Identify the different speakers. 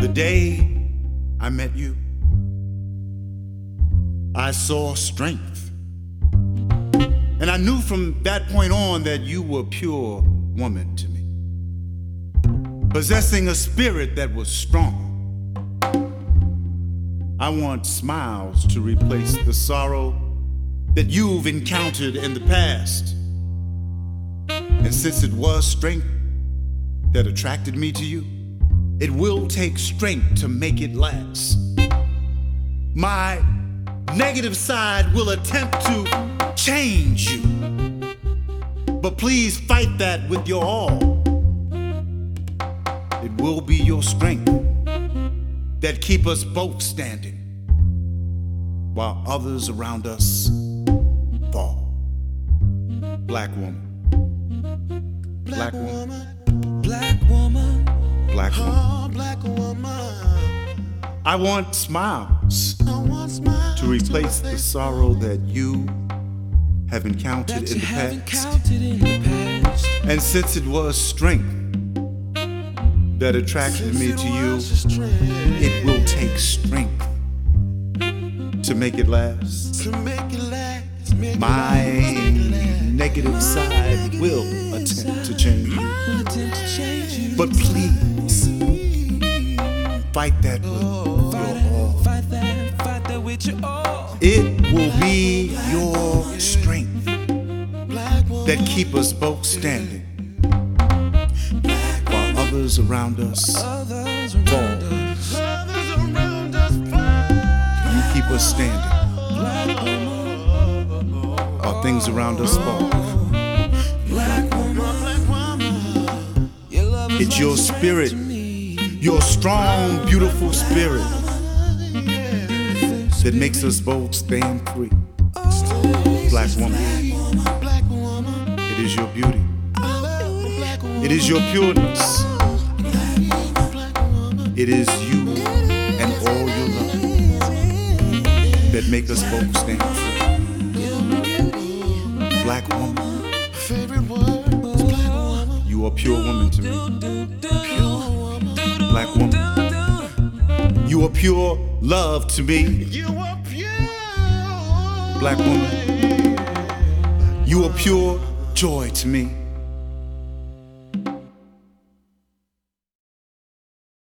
Speaker 1: day I met you, I saw strength. And I knew from that point on that you were pure woman to me, possessing a spirit that was strong. I want smiles to replace the sorrow that you've encountered in the past. And since it was strength that attracted me to you, it will take strength to make it last. My negative side will attempt to change you, but please fight that with your all. It will be your strength that keep us both standing while others around us fall. Black woman, black woman,
Speaker 2: black woman,
Speaker 1: black woman.
Speaker 2: oh, black woman.
Speaker 1: I want smiles to replace the sorrow that you have encountered in the past. And since it was strength that attracted me to you, it will take strength to make it last. My negative side will attempt to change you, but please fight that with your all. It will be your strength that keep us both standing while others around us fall. You keep us standing while things around us fall. It's your spirit, your strong, beautiful spirit that makes us both stand free. Black woman, it is your beauty, it is your pureness, it is you and all your love that make us both stand free. Black woman, you are pure woman to me. Black woman, you are pure love to me. Black woman, you are pure joy to me.